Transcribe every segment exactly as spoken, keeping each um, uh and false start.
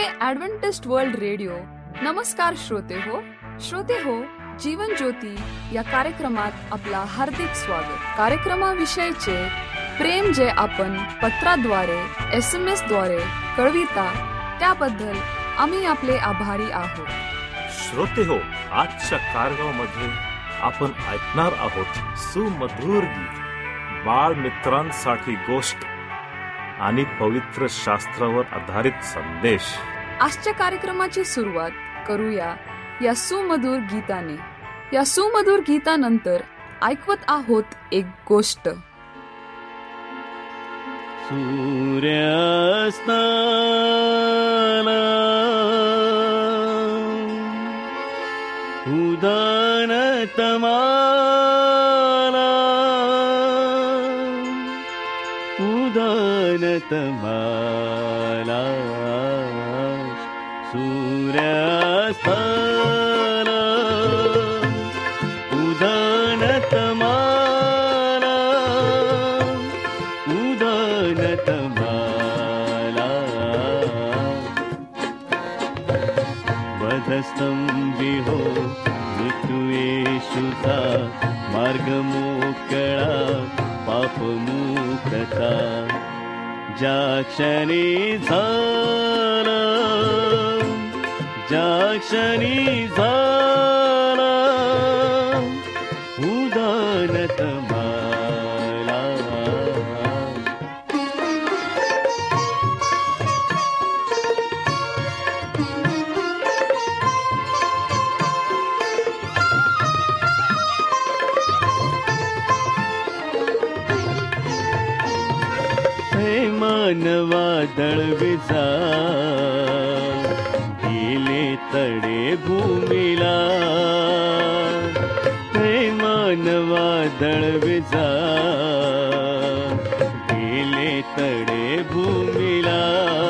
Adventist world radio. नमस्कार श्रोते हो श्रोते हो जीवन ज्योती या कार्यक्रमात आपला हार्दिक स्वागत. कार्यक्रमाविषयीचे प्रेम जे आपण पत्राद्वारे एस एम एस द्वारे कळविता त्याबद्दल आम्ही आपले आभारी आहोत. श्रोते हो, आजच्या कार्यक्रमामध्ये आपण ऐकणार आहोत सुमधुर गीत, बाळ मित्रांसाठी गोष्ट आणि पवित्र शास्त्रावर आधारित संदेश. आजच्या कार्यक्रमाची सुरुवात करूया या सुमधुर गीताने. या सुमधुर गीतानंतर ऐकवत आहोत एक गोष्ट. सूर्यास्ताला उदान तमाला उदान तमाला सूर्यास्ताला उदान तमाला उदान तमाला वधस्तंभी हो मृत्यू येशूचा मार्ग मोकळा पाप मुक्तता ज्या क्षणी झाला ज्या क्षणी झाला उदान तमाला. हे मानवा दळविजा गेले तडे भूमीला. हे मानवा दळविजा गेले तडे भूमीला.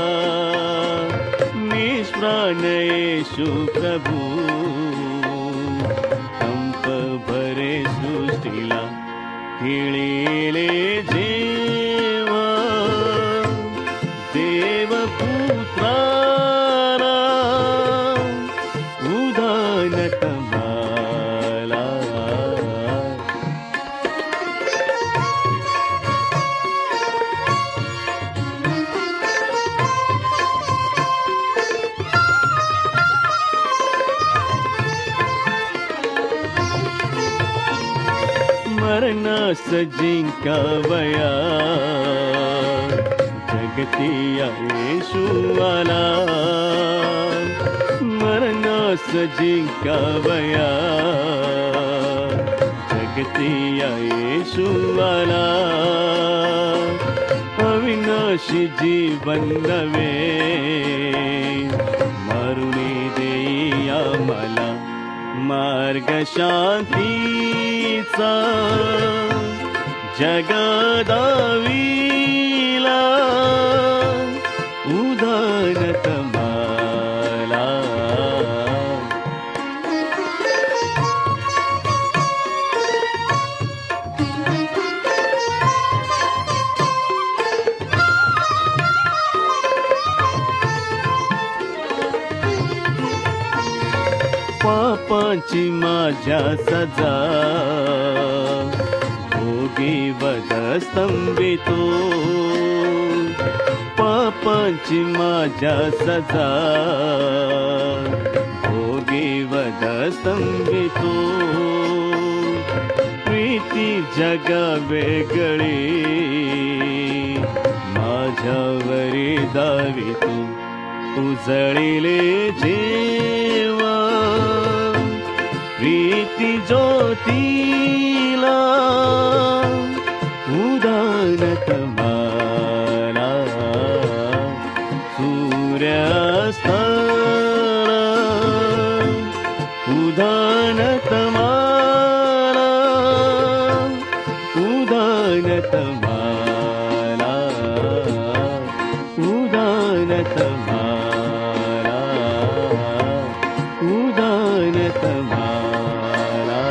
निष्प्राण येशू प्रभू कंप भरे सृष्टीला. खेळले जेवा देवपुत्राला उदान तमाला. मरणास जिंकावया जगतिया येशू आला. मरणास जिंकावया जगतिया येशू आला. अविनाशी जीवन नवे मारुनी देया मला. मार्ग शांतीचा जगदाविला उदान तमाला. पापांची माझ्या सजा भोगी वधस्तंभितो. पापांची माझ्या सजा भोगी वधस्तंभितो. प्रीती जगा वेगळी माझ्यावरी दावितो. उजळिले जेवा प्रीती ज्योतीला उदान तमाला. सूर्यास्ताला उदान तमाला उदान तमाला उदान तमाला उदान तमाला.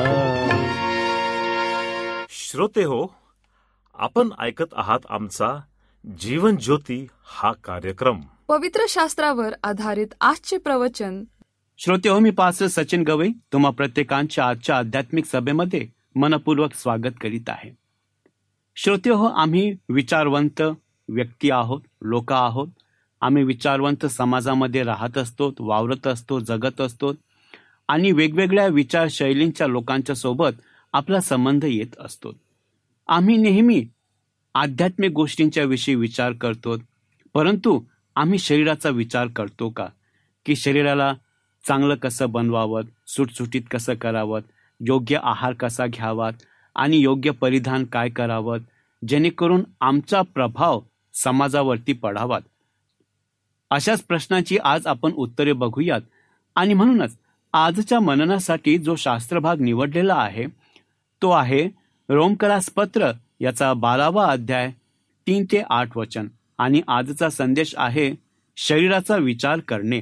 श्रोते हो, आपण ऐकत आहात आमचा जीवन ज्योती हा कार्यक्रम. पवित्र शास्त्रावर आधारित आजचे प्रवचन. श्रोते हो, मी पास्टर सचिन गवई तुम्हा प्रत्येकांच्या आजच्या आध्यात्मिक सभेमध्ये मनपूर्वक स्वागत करीत आहे. श्रोते हो, आम्ही विचारवंत व्यक्ती आहोत, लोक आहोत. आम्ही विचारवंत समाजामध्ये राहत असतो, वावरत असतो, जगत असतो आणि वेगवेगळ्या विचारशैलींच्या लोकांच्या सोबत आपला संबंध येत असतो. आम्ही नेहमी आध्यात्मिक गोष्टींच्या विषयी विचार करतो, परंतु आम्ही शरीराचा विचार करतो का? की शरीराला चांगलं कसं बनवावं, सुटसुटीत कसं करावं, योग्य आहार कसा घ्यावा आणि योग्य परिधान काय करावं, जेणेकरून आमचा प्रभाव समाजावरती पडावा. अशाच प्रश्नाची आज आपण उत्तरे बघूयात. आणि म्हणूनच आजच्या मननासाठी जो शास्त्रभाग निवडलेला आहे तो आहे रोमकरास पत्र याचा बारावा अध्याय तीन ते आठ वचन. आणि आजचा संदेश आहे शरीराचा विचार करणे.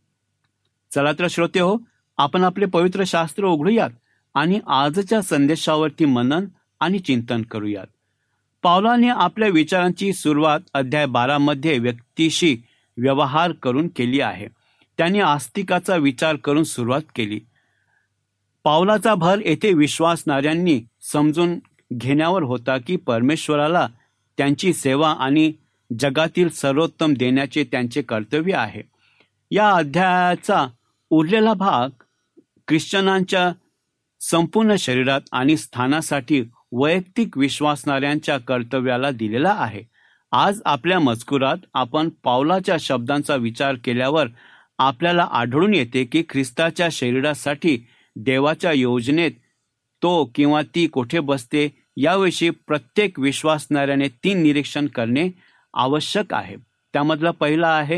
चला तर श्रोते हो, आपण आपले पवित्र शास्त्र उघडूयात आणि आजच्या संदेशावरती मनन आणि चिंतन करूयात. पावलाने आपल्या विचारांची सुरुवात अध्याय बारा मध्ये व्यक्तीशी व्यवहार करून केली आहे. त्याने आस्तिकाचा विचार करून सुरुवात केली. पावलाचा भर येथे विश्वासणाऱ्यांनी समजून घेण्यावर होता की परमेश्वराला त्यांची सेवा आणि जगातील सर्वोत्तम देण्याचे त्यांचे कर्तव्य आहे. या अध्यायाचा उरलेला भाग ख्रिश्चनांच्या संपूर्ण शरीरात आणि स्थानासाठी वैयक्तिक विश्वासणाऱ्यांच्या कर्तव्याला दिलेला आहे. आज आपल्या मजकुरात आपण पावलाच्या शब्दांचा विचार केल्यावर आपल्याला आढळून येते की ख्रिस्ताच्या शरीरासाठी देवाच्या योजनेत तो किंवा ती कोठे बसते याविषयी प्रत्येक विश्वासणाऱ्याने तीन निरीक्षण करणे आवश्यक आहे. त्यामधला पहिला आहे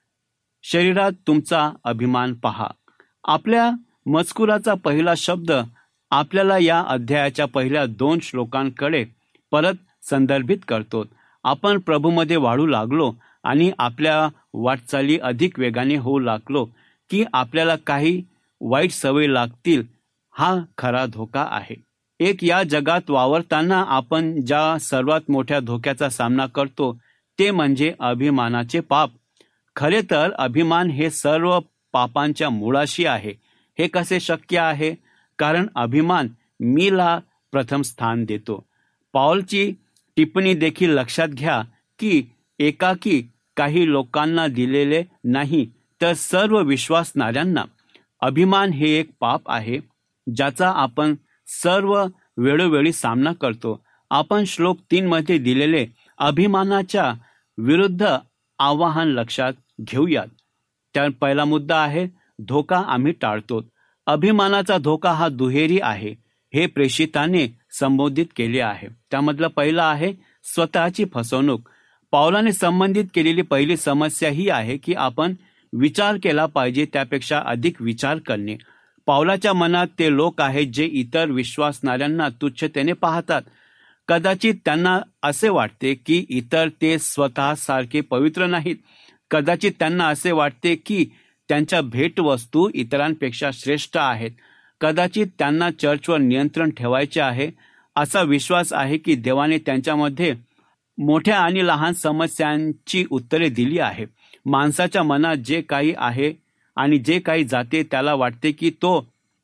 शरीरात तुमचा अभिमान पहा. आपल्या मजकुराचा पहिला शब्द आपल्याला या अध्यायाच्या पहिल्या दोन श्लोकांकडे परत संदर्भित करतो. आपण प्रभूमध्ये वाढू लागलो आणि आपल्या वाटचाली अधिक वेगाने होऊ लागलो की आपल्याला काही वाईट सवय लागतील. हा खरा धोका आहे. एक या जगात वावरताना आपण ज्या सर्वात मोठ्या धोक्याचा सामना करतो ते म्हणजे अभिमानाचे पाप. खरे तर अभिमान हे सर्व पापांच्या मुळाशी आहे. हे कसे शक्य आहे? कारण अभिमान मीला प्रथम स्थान देतो. पाऊलची टिप्पणी देखील लक्षात घ्या की एकाकी काही लोकांना दिलेले नाही तर सर्व विश्वासणाऱ्यांना. अभिमान हे एक पाप आहे ज्याचा आपण सर्व वेळोवेळी सामना करतो. आपण श्लोक तीन मध्ये दिलेले अभिमानाच्या विरुद्ध आवाहन लक्षात घेऊयात. त्या पहिला मुद्दा आहे धोका आम्ही टाळतो. अभिमानाचा धोका हा दुहेरी आहे हे प्रेषिताने संबोधित केले आहे. त्यामधला पहिला आहे स्वतःची फसवणूक. पावलाने संबंधित केलेली पहिली समस्या ही आहे की आपण विचार केला पाहिजे त्यापेक्षा अधिक विचार करणे. पावलाच्या मनात ते लोक आहेत जे इतर विश्वासणाऱ्यांना तुच्छतेने पाहतात. कदाचित त्यांना असे वाटते की इतर ते स्वतः सारखे पवित्र नाहीत. कदाचित त्यांना असे वाटते की त्यांच्या भेटवस्तू इतरांपेक्षा श्रेष्ठ आहेत. कदाचित त्यांना चर्चवर नियंत्रण ठेवायचे आहे. असा विश्वास आहे की देवाने त्यांच्यामध्ये मोठ्या आणि लहान समस्यांची उत्तरे दिली आहे. माणसाच्या मनात जे काही आहे आणि जे काही जाते त्याला वाटते की तो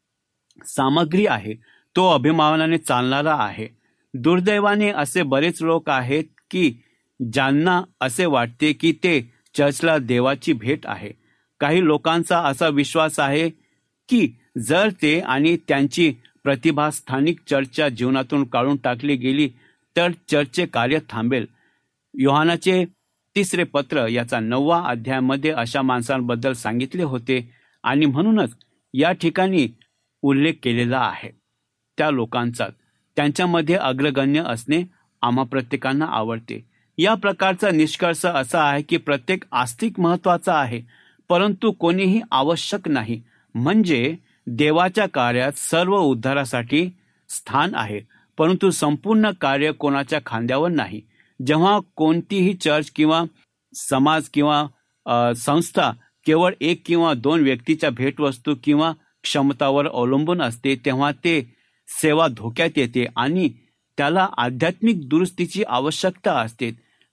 सामग्री आहे, तो अभिमानाने चालणारा आहे. दुर्दैवाने असे बरेच लोक आहेत की ज्यांना असे वाटते की ते चर्चला देवाची भेट आहे. काही लोकांचा असा विश्वास आहे की जर ते आणि त्यांची प्रतिभा स्थानिक चर्चच्या जीवनातून काढून टाकली गेली तर चर्चचे कार्य थांबेल. योहानाचे तिसरे पत्र याचा नववा अध्यायामध्ये अशा माणसांबद्दल सांगितले होते आणि म्हणूनच या ठिकाणी उल्लेख केलेला आहे त्या लोकांचा. त्यांच्यामध्ये अग्रगण्य असणे आम्हा प्रत्येकांना आवडते. या प्रकारचा निष्कर्ष असा आहे की प्रत्येक आस्तिक महत्वाचा आहे परंतु कोणीही आवश्यक नाही. म्हणजे देवाच्या कार्यात सर्व उद्धारासाठी स्थान आहे परंतु संपूर्ण कार्य कोणाच्या खांद्यावर नाही. जेव्हा कोणतीही चर्च किंवा समाज किंवा संस्था केवळ एक किंवा दोन व्यक्तीच्या भेटवस्तू किंवा क्षमतावर अवलंबून असते तेव्हा ते सेवा धोक्यात येते आणि त्याला आध्यात्मिक दुरुस्तीची आवश्यकता असते.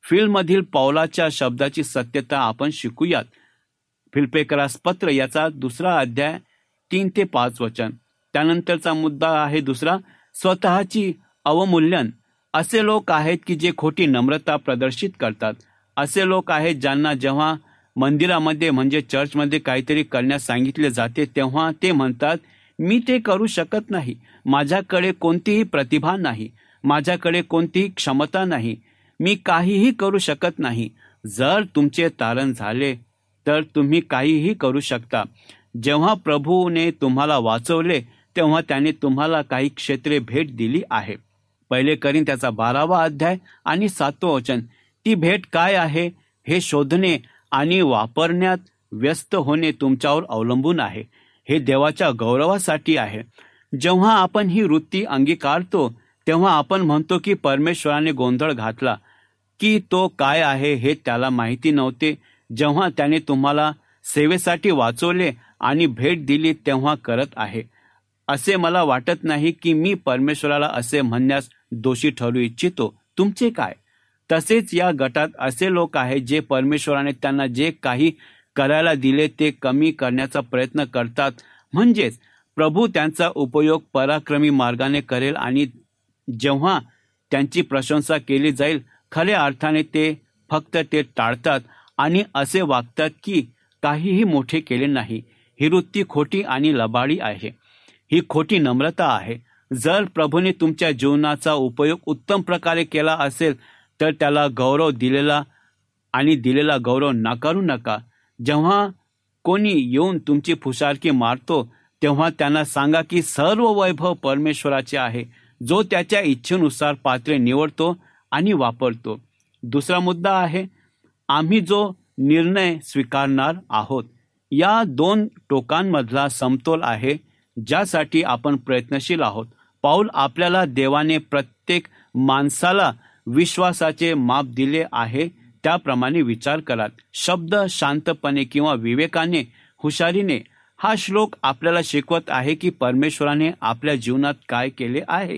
फिल्ममधील पौलाच्या शब्दाची सत्यता आपण शिकूयात. फिलिप्पियरास पत्र याचा दुसरा अध्याय तीन ते पाच वचन. त्यानंतरचा मुद्दा आहे दुसरा, स्वतःची अवमूल्यन. असे लोक आहेत की जे खोटी नम्रता प्रदर्शित करतात. असे लोक आहेत ज्यांना जेव्हा मंदिरामध्ये म्हणजे चर्चमध्ये काहीतरी करण्यास सांगितले जाते तेव्हा ते म्हणतात, मी ते करू शकत नाही, माझ्याकडे कोणतीही प्रतिभा नाही, माझ्याकडे कोणतीही क्षमता नाही, मी काहीही करू शकत नाही. जर तुमचे तारण झाले तर तुम्ही काहीही करू शकता. जेव्हा प्रभूने तुम्हाला वाचवले तेव्हा त्याने तुम्हाला काही क्षेत्रे भेट दिली आहे. पहिले करिन्थ्याचा बारावा अध्याय आणि सातवं वचन. ती भेट काय आहे हे शोधणे आणि वापरण्यात व्यस्त होणे तुमच्यावर अवलंबून आहे. हे देवाच्या गौरवासाठी आहे. जेव्हा आपण ही वृत्ती अंगीकारतो तेव्हा आपण म्हणतो की परमेश्वराने गोंधळ घातला, की तो काय आहे हे त्याला माहिती नव्हते. जेव्हा त्याने तुम्हाला सेवेसाठी वाचवले आणि भेट दिली तेव्हा करत आहे. असे मला वाटत नाही की मी परमेश्वराला असे म्हणण्यास दोषी ठरू इच्छितो. तुमचे काय? तसेच या गटात असे लोक आहेत जे परमेश्वराने त्यांना जे काही करायला दिले ते कमी करण्याचा प्रयत्न करतात. म्हणजेच प्रभू त्यांचा उपयोग पराक्रमी मार्गाने करेल आणि जेव्हा त्यांची प्रशंसा केली जाईल खऱ्या अर्थाने ते फक्त ते टाळतात आणि असे वागतात की काहीही मोठे केले नाही. ही वृत्ती खोटी आणि लबाडी आहे. ही खोटी नम्रता आहे. जर प्रभूने तुमच्या जीवनाचा उपयोग उत्तम प्रकारे केला असेल तर त्याला गौरव दिलेला आणि दिलेला गौरव नाकारू नका. जेव्हा कोणी येऊन तुमची फुशारकी मारतो तेव्हा त्यांना सांगा की सर्व वैभव परमेश्वराचे आहे, जो त्याच्या इच्छेनुसार पात्रे निवडतो आणि वापरतो. दुसरा मुद्दा आहे, आम्ही जो निर्णय स्वीकारणार आहोत. या दोन टोकांमधला समतोल आहे ज्यासाठी आपण प्रयत्नशील आहोत. पाऊल आपल्याला देवाने प्रत्येक माणसाला विश्वासाचे माप दिले आहे त्याप्रमाणे विचार करा. शब्द शांतपणे किंवा विवेकाने, हुशारीने. हा श्लोक आपल्याला शिकवत आहे की परमेश्वराने आपल्या जीवनात काय केले आहे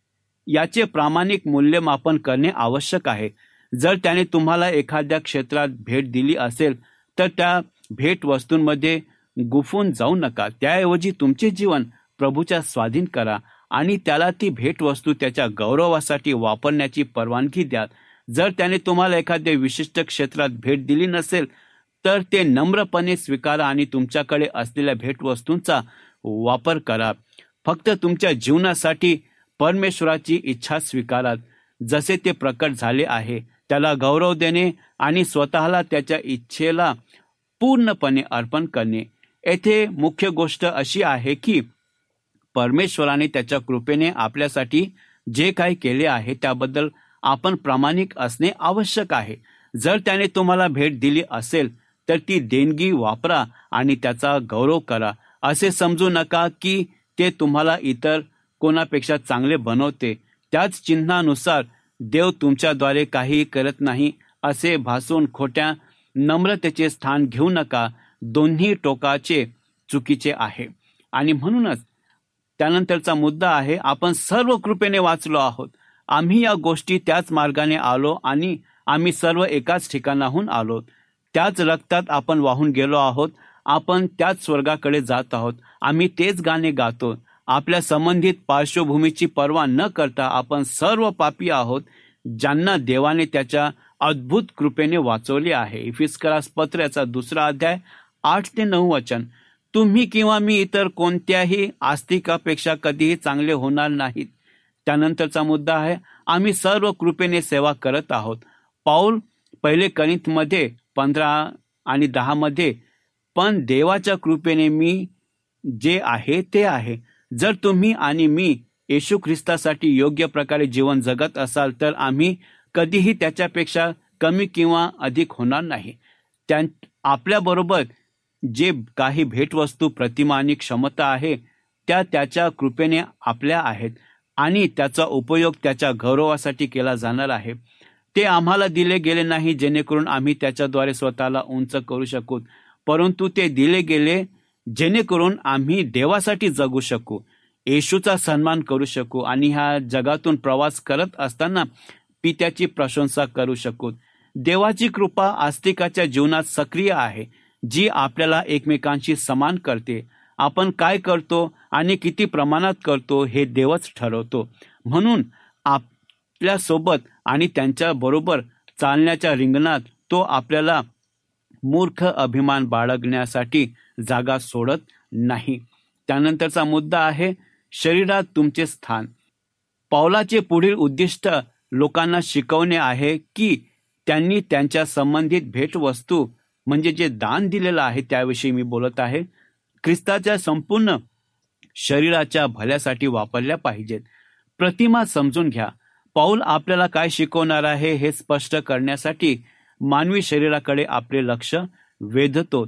याचे प्रामाणिक मूल्यमापन करणे आवश्यक आहे. जर त्याने तुम्हाला एखाद्या क्षेत्रात भेट दिली असेल तर त्या भेट वस्तूंमध्ये गुंफून जाऊ नका. त्याऐवजी तुमचे जीवन प्रभूच्या स्वाधीन करा आणि त्याला ती भेटवस्तू त्याच्या गौरवासाठी वापरण्याची परवानगी द्या. जर त्याने तुम्हाला एखाद्या विशिष्ट क्षेत्रात भेट दिली नसेल तर ते नम्रपणे स्वीकारा आणि तुमच्याकडे असलेल्या भेटवस्तूंचा वापर करा. फक्त तुमच्या जीवनासाठी परमेश्वराची इच्छा स्वीकारा जसे ते प्रकट झाले आहे. त्याला गौरव देणे आणि स्वतःला त्याच्या इच्छेला पूर्णपणे अर्पण करणे. येथे मुख्य गोष्ट अशी आहे की परमेश्वराने त्याच्या कृपेने आपल्यासाठी जे काही केले आहे त्याबद्दल आपण प्रामाणिक असणे आवश्यक आहे. जर त्याने तुम्हाला भेट दिली असेल तर ती देणगी वापरा आणि त्याचा गौरव करा. असे समजू नका की ते तुम्हाला इतर कोणापेक्षा चांगले बनवते. त्याच चिन्हानुसार देव तुमच्याद्वारे काही करत नाही असे भासून खोट्या नम्रतेचे स्थान घेऊ नका. दोन्ही टोकाचे चुकीचे आहे. आणि म्हणूनच त्यानंतरचा मुद्दा आहे, आपण सर्व कृपेने वाचलो आहोत. आम्ही या गोष्टी त्याच मार्गाने आलो आणि आम्ही सर्व एकाच ठिकाणाहून आलो. त्याच रक्तात आपण वाहून गेलो आहोत. आपण त्याच स्वर्गाकडे जात आहोत. आम्ही तेच गाणे गातो. आपल्या संबंधित पार्श्वभूमीची पर्वा न करता आपण सर्व पापी आहोत ज्यांना देवाने त्याच्या अद्भुत कृपेने वाचवले आहे. इफिस्करास पत्र याचा दुसरा अध्याय आठ ते नऊ वचन. तुम्ही किंवा मी इतर कोणत्याही आस्तिकापेक्षा कधीही चांगले होणार नाहीत. त्यानंतरचा मुद्दा आहे, आम्ही सर्व कृपेने सेवा करत आहोत. पाऊल पहिले करिन्थमध्ये पंधरा आणि दहा मध्ये, पण देवाच्या कृपेने मी जे आहे ते आहे. जर तुम्ही आणि मी येशू ख्रिस्तासाठी योग्य प्रकारे जीवन जगत असाल तर आम्ही कधीही त्याच्यापेक्षा कमी किंवा अधिक होणार नाही. त्या आपल्याबरोबर जे काही भेटवस्तू, प्रतिमा आणि क्षमता आहे त्या त्याच्या कृपेने आपल्या आहेत आणि त्याचा उपयोग त्याच्या गौरवासाठी केला जाणार आहे. ते आम्हाला दिले गेले नाही जेणेकरून आम्ही त्याच्याद्वारे स्वतःला उंच करू शकू, परंतु ते दिले गेले जेणेकरून आम्ही देवासाठी जगू शकू, येशूचा सन्मान करू शकू आणि ह्या जगातून प्रवास करत असताना पित्याची प्रशंसा करू शकू. देवाची कृपा आस्तिकाच्या जीवनात सक्रिय आहे, जी आपल्याला एकमेकांशी समान करते. आपण काय करतो आणि किती प्रमाणात करतो हे देवच ठरवतो. म्हणून आपल्यासोबत आणि त्यांच्या बरोबर चालण्याच्या रिंगणात तो आपल्याला मूर्ख अभिमान बाळगण्यासाठी जागा सोडत नाही. त्यानंतरचा मुद्दा आहे शरीरात तुमचे स्थान. पौलाचे पुढील उद्दिष्ट लोकांना शिकवणे आहे की त्यांनी त्यांच्या संबंधित भेटवस्तू म्हणजे जे दान दिलेलं आहे त्याविषयी मी बोलत आहे, ख्रिस्ताच्या संपूर्ण शरीराच्या भल्यासाठी वापरल्या पाहिजेत. प्रतिमा समजून घ्या. पौल आपल्याला काय शिकवणार आहे हे स्पष्ट करण्यासाठी मानवी शरीराकडे आपले लक्ष वेधतो.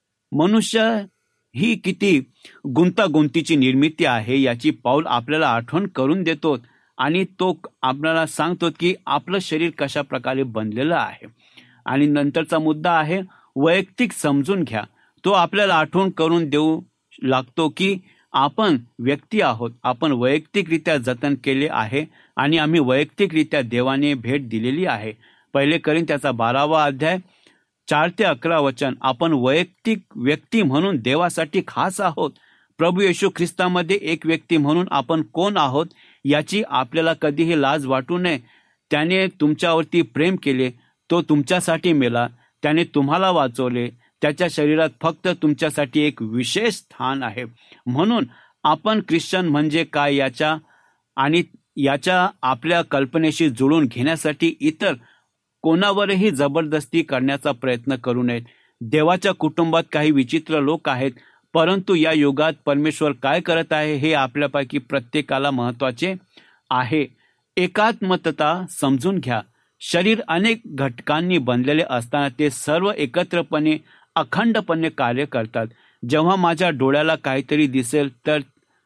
मनुष्य ही किती गुंतागुंतीची निर्मिती आहे याची पौल आपल्याला आठवण करून देतो आणि तो आपल्याला सांगतो की आपलं शरीर कशा प्रकारे बनलेलं आहे. आणि नंतरचा मुद्दा आहे वैयक्तिक समजून घ्या. तो आपल्याला आठवण करून देऊ लागतो की आपण व्यक्ती आहोत, आपण वैयक्तिकरित्या जतन केले आहे आणि आम्ही वैयक्तिकरित्या देवाने भेट दिलेली आहे. पहिले करिन्थ्याचा बारावा अध्याय चार ते अकरा वचन. आपण वैयक्तिक व्यक्ती म्हणून देवासाठी खास आहोत. प्रभू येशू ख्रिस्तामध्ये एक व्यक्ती म्हणून आपण कोण आहोत याची आपल्याला कधीही लाज वाटू नये. त्याने तुमच्यावरती प्रेम केले, तो तुमच्यासाठी मेला, त्याने तुम्हाला वाचवले. त्याच्या शरीरात फक्त तुमच्यासाठी एक विशेष स्थान आहे. म्हणून आपण ख्रिश्चन म्हणजे काय याच्या आणि याच्या आपल्या कल्पनेशी जुळून घेण्यासाठी इतर कोणावरही जबरदस्ती करण्याचा प्रयत्न करू नयेत. देवाच्या कुटुंबात काही विचित्र लोक आहेत, परंतु या युगात परमेश्वर काय करत आहे हे आपल्यापैकी प्रत्येकाला महत्वाचे आहे. एकात्मता समजून घ्या. शरीर अनेक घटकांनी बनलेले असताना ते सर्व एकत्रपणे अखंडपणे कार्य करतात. जेव्हा माझ्या डोळ्याला काहीतरी दिसेल तर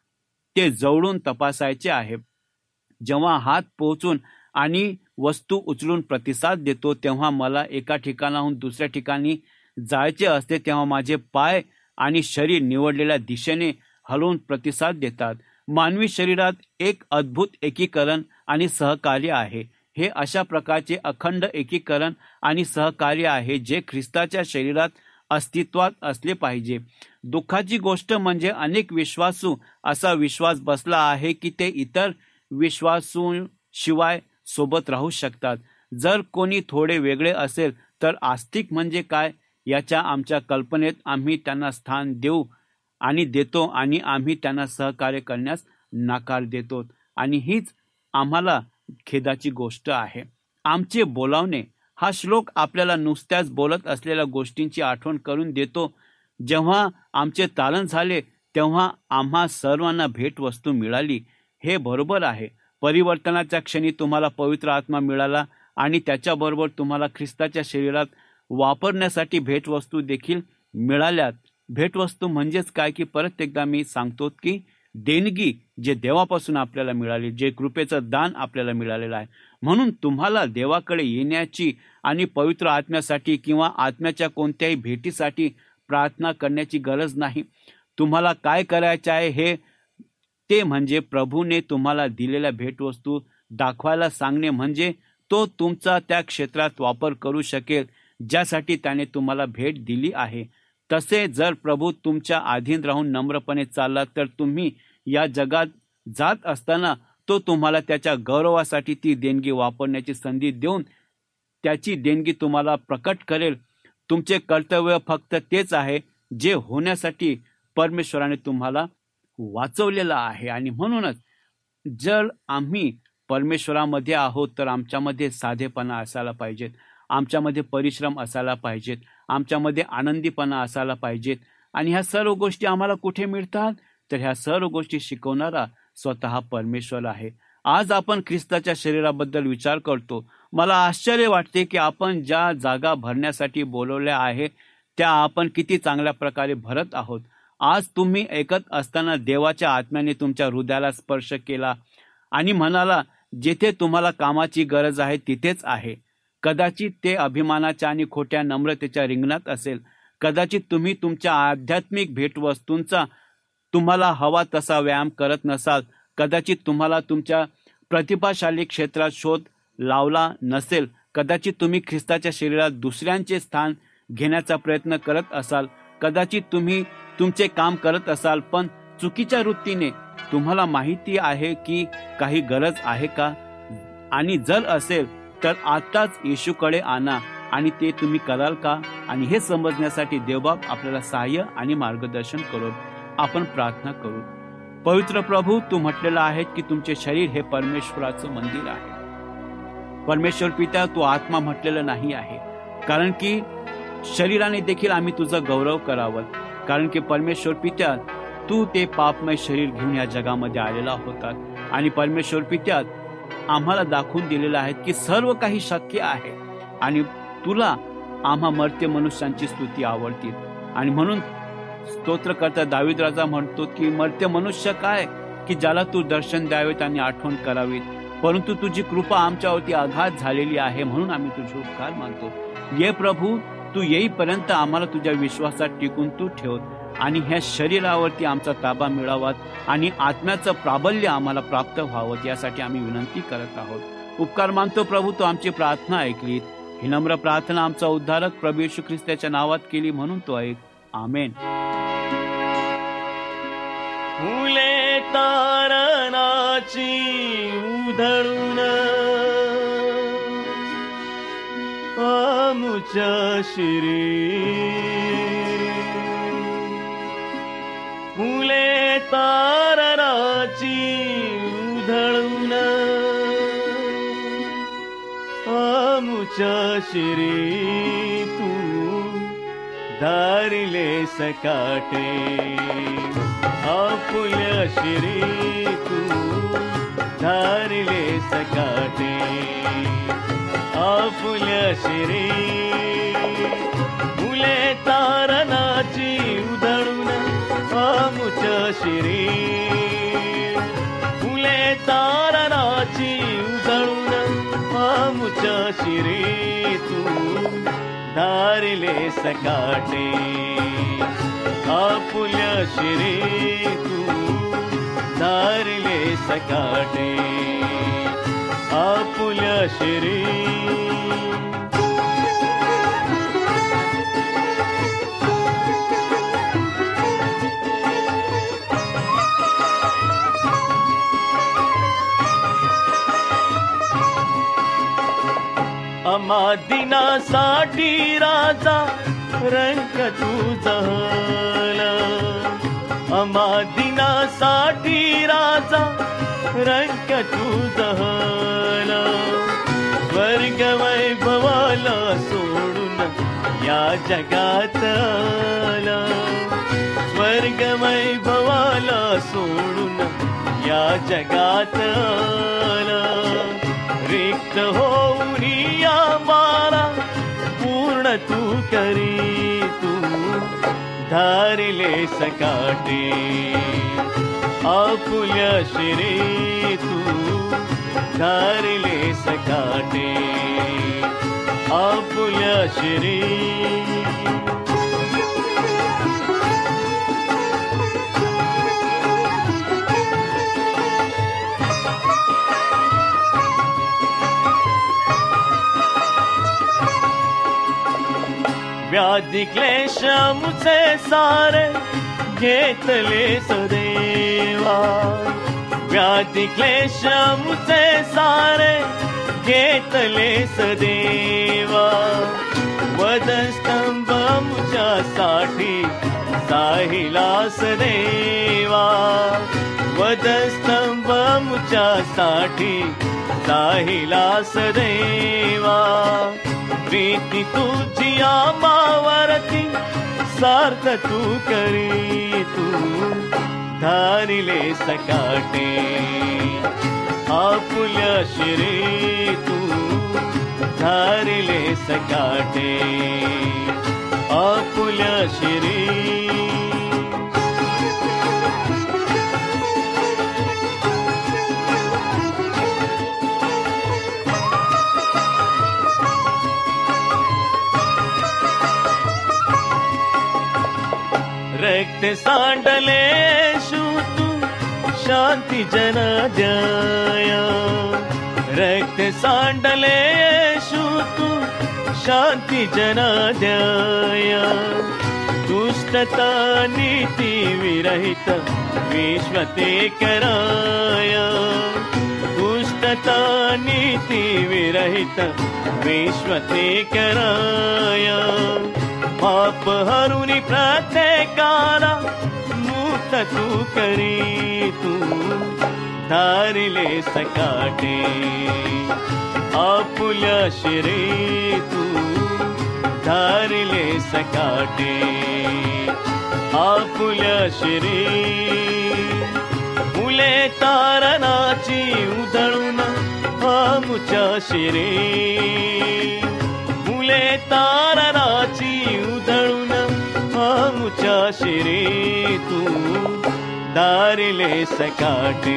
ते जवळून तपासायचे आहे. जेव्हा हात पोहोचून आणि वस्तू उचलून प्रतिसाद देतो, तेव्हा मला एका ठिकाणाहून दुसऱ्या ठिकाणी जायचे असते, तेव्हा माझे पाय आणि शरीर निवडलेल्या दिशेने हलवून प्रतिसाद देतात. मानवी शरीरात एक अद्भुत एकीकरण आणि सहकार्य आहे. हे अशा प्रकारचे अखंड एकीकरण आणि सहकार्य आहे जे ख्रिस्ताच्या शरीरात अस्तित्वात असले पाहिजे. दुःखाची गोष्ट म्हणजे अनेक विश्वासू असा विश्वास बसला आहे की ते इतर विश्वासूंशिवाय सोबत राहू शकतात. जर कोणी थोडे वेगळे असेल तर आस्तिक म्हणजे काय याच्या आमच्या कल्पनेत आम्ही त्यांना स्थान देऊ आणि देतो आणि आम्ही त्यांना सहकार्य करण्यास नकार देतो. आणि हीच आम्हाला खेदाची गोष्ट आहे. आमचे बोलावणे हा श्लोक आपल्याला नुसत्याच बोलत असलेल्या गोष्टींची आठवण करून देतो. जेव्हा आमचे तारण झाले तेव्हा आम्हा सर्वांना भेटवस्तू मिळाली. हे बरोबर आहे. परिवर्तनाच्या क्षणी तुम्हाला पवित्र आत्मा मिळाला आणि त्याच्याबरोबर तुम्हाला ख्रिस्ताच्या शरीरात वापरण्यासाठी भेटवस्तू देखील मिळाल्यात. भेटवस्तू म्हणजेच काय की परत एकदा मी सांगतो की देणगी जे देवापासून आपल्याला मिळाली, जे कृपेचं दान आपल्याला मिळालेलं आहे. म्हणून तुम्हाला देवाकडे येण्याची आणि पवित्र आत्म्यासाठी किंवा आत्म्याच्या कोणत्याही भेटीसाठी प्रार्थना करण्याची गरज नाही. तुम्हाला काय करायचे आहे हे ते म्हणजे प्रभूने तुम्हाला दिलेल्या भेटवस्तू दाखवायला सांगणे, म्हणजे तो तुमचा त्या क्षेत्रात वापर करू शकेल ज्यासाठी त्याने तुम्हाला भेट दिली आहे. तसे जर प्रभू तुमच्या अधीन राहून नम्रपणे चालला तर तुम्ही या जगात जात असताना तो तुम्हाला त्याच्या गौरवासाठी ती देणगी वापरण्याची संधी देऊन त्याची देणगी तुम्हाला प्रकट करेल. तुमचे कर्तव्य फक्त तेच आहे जे होण्यासाठी परमेश्वराने तुम्हाला वाचवलेलं आहे. आणि म्हणूनच जर आम्ही परमेश्वरामध्ये आहोत तर आमच्यामध्ये साधेपणा असायला पाहिजेत, आमच्यामध्ये परिश्रम असायला पाहिजेत, आमच्यामध्ये आनंदीपणा असायला पाहिजेत. आणि ह्या सर्व गोष्टी आम्हाला कुठे मिळतात तर ह्या सर्व गोष्टी शिकवणारा स्वतः परमेश्वर आहे. आज आपण ख्रिस्ताच्या शरीराबद्दल विचार करतो. मला आश्चर्य वाटते की आपण ज्या जागा भरण्यासाठी बोलवल्या आहे त्या आपण किती चांगल्या प्रकारे भरत आहोत. आज तुम्ही ऐकत असताना देवाच्या आत्म्याने तुमच्या हृदयाला स्पर्श केला आणि म्हणाला जेथे तुम्हाला कामाची गरज आहे तिथेच आहे. कदाचित ते अभिमानाच्या आणि खोट्या नम्रतेच्या रिंगणात असेल. कदाचित तुम्ही तुमच्या आध्यात्मिक भेटवस्तूंचा तुम्हाला हवा तसा व्यायाम करत नसाल. कदाचित तुम्हाला तुमच्या प्रतिभाशाली क्षेत्रात शोध लावला नसेल. कदाचित तुम्ही ख्रिस्ताच्या शरीरात दुसऱ्यांचे स्थान घेण्याचा प्रयत्न करत असाल, कदाचित तुम्ही तुमचे काम करत असाल, पण चुकीच्या वृत्तीने. तुम्हाला माहिती आहे की काही गरज आहे का? आणि जर असेल तर आताच येशूकडे आणा. आणि ते तुम्ही कराल का? आणि हे समजण्यासाठी देवबाप आपल्याला सहाय्य आणि मार्गदर्शन करून आपण प्रार्थना करू. पवित्र प्रभू, तू म्हटलेलं आहे की तुमचे शरीर हे परमेश्वराचं मंदिर आहे. परमेश्वर पिता, तू आत्मा म्हटलेलं नाही आहे, कारण की शरीराने देखील आम्ही तुझा गौरव करावं. कारण की परमेश्वर पित्या, तू ते पापमय शरीर घेऊन या जगामध्ये आलेला होतात. आणि परमेश्वर पित्या, आम्हाला दाखवून दिलेलं आहे की सर्व काही शक्य आहे. आणि तुला आम्हा मर्त्य मनुष्यांची स्तुती आवडते. आणि म्हणून स्तोत्रकर्ता दावीद राजा म्हणतो की मर्त्य मनुष्य काय की ज्याला तू दर्शन द्यावेत आणि आठवण करावीत, परंतु तुझी कृपा आमच्यावरती आघात झालेली आहे, म्हणून आम्ही तुझे उपकार मानतो. ये प्रभू, तू येईपर्यंत आम्हाला तुझ्या विश्वासात टिकून तू ठेव. आणि ह्या शरीरावरती आमचा ताबा मिळावा आणि आत्म्याचं प्राबल्य आम्हाला प्राप्त व्हावं, यासाठी आम्ही विनंती करत आहोत. उपकार मानतो प्रभू, तू आमची प्रार्थना ऐकलीत. ही नम्र प्रार्थना आमचा उद्धारक प्रभू येशू ख्रिस्ताच्या नावात केली, म्हणून तो ऐक. आमेन. फुले तारणाची उधळून आमुच्या शिरी, फुले तारणाची उधळून आमुच्या शिरी, तू धारिले सकाटे आपुल्या शिरी, तू धारिले सकाटे आपुल्या शिरी, फुले तारणाची उधळून आमुच्या शिरी, फुले तारणाची उधळून आमुच्या शिरी, तू धारिले सकाटे आपुल्या शिरी, तू धारिले सकाटे आपुल्या शिरी. आम्हा दिनासाठी राजा रंग तू जहला, आम्हा दिनासाठी राजा रंग तू जहला, स्वर्ग वैभवाला सोडून या जगात आला, स्वर्ग वैभवाला सोडून या जगात आला, रिक्त होऊन आम्हाला पूर्ण तू करी, तू धारिले सकाटे आपुल्या शिरी, तू धारिले सकाटे आपुल्या शिरी. व्याधी क्लेश मुझे सारे घेतले सदेवा, व्याधी क्लेश मुझे सारे घेतले सदेवा, वधस्तंभ मुझ्यासाठी साहिला सदेवा, वधस्तंभ मुझ्यासाठी साहिला सदेवा, प्रीती तुझी आमावरती सार्थ तू करी, तू धारिले सकाटे आपुल्या शिरी, तू धारिले सकाटे आपुल्या शिरी. रक्त सांडले येशू तू शांती जन द्याया, रक्त सांडले येशू तू शांती जना द्याय, दुष्टता नीती विरहित विश्व ते कराय, दुष्टता नीती विरहित विश्व ते कराय, पाप हरुनी प्रत्येकाला मुक्त तू करी, तू धारिले सकाटे आपुल्या शिरे, तू धारिले सकाटे आपुल्या शिरे, मुले तारणाची उधळून आमुच्या शिरे, मुले तारणाची उधळून आमुच्या शिरे, तू धारिले सकाटे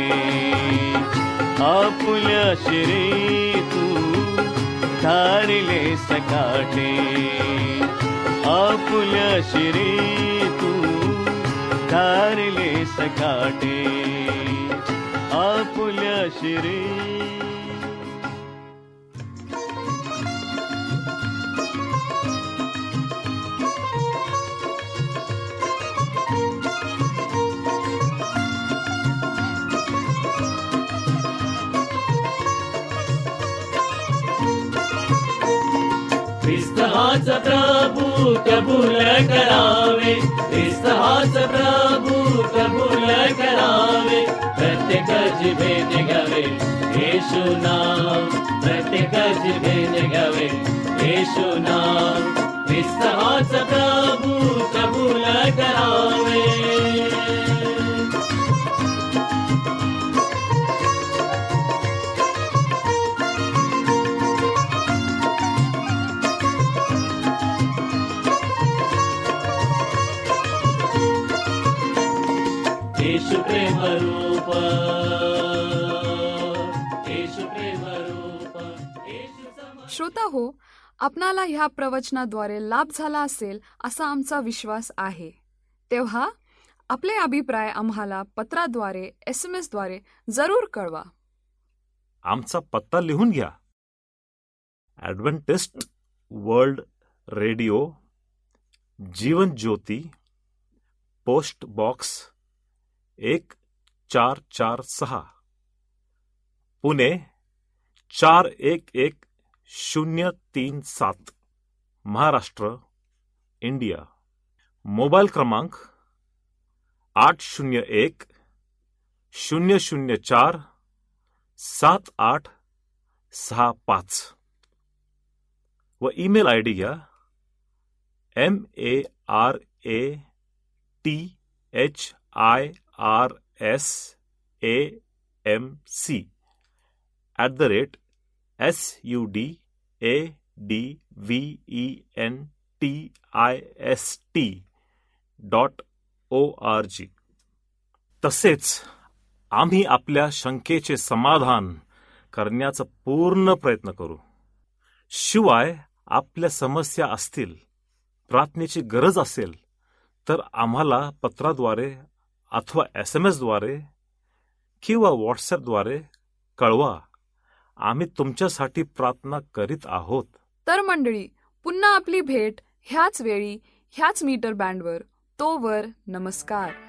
आपुल्या शिरे, तू धारिले सकाटे आपुल्या शिरे, तू धारिले सकाटे आपुल्या शिरे. ख्रिस्त हाच प्रभू कबूल करावे, ख्रिस्त हाच प्रभू कबूल करावे, प्रत्येक जिभेने गावे येशू नाम, प्रत्येक जिभेने गावे येशू नाम, ख्रिस्त हाच प्रभू कबूल करावे. येशू प्रेम रूप, येशू प्रेम रूप, येशू सम. श्रोता हो, आपणाला ह्या प्रवचनाद्वारे लाभ झाला असेल असा आमचा विश्वास आहे. तेव्हा आपले अभिप्राय आम्हाला पत्राद्वारे, एस एम एस द्वारे जरूर कळवा. आमचा पत्ता लिहून घ्या. Adventist world radio, Jeevan Jyoti, post box एक चार चार सहा, पुणे चार एक एक शून्य तीन सात, महाराष्ट्र, इंडिया. मोबाईल क्रमांक आठ शून्य एक शून्य शून्य चार सात आठ सहा पाच व ईमेल आय डी घ्या M A R A T H I R S A M C at the rate S U D A D V E N T I S T dot O R G. तसेच आम्ही आपल्या शंकेचे समाधान करण्याचा पूर्ण प्रयत्न करू. शिवाय आपल्या समस्या असतील, प्रार्थनेची गरज असेल तर आम्हाला पत्राद्वारे अथवा एस एम एस द्वारे किंवा व्हॉट्सॲपद्वारे कळवा. आम्ही तुमच्यासाठी प्रार्थना करीत आहोत. तर मंडळी, पुन्हा आपली भेट ह्याच वेळी ह्याच मीटर बँडवर. तोवर नमस्कार.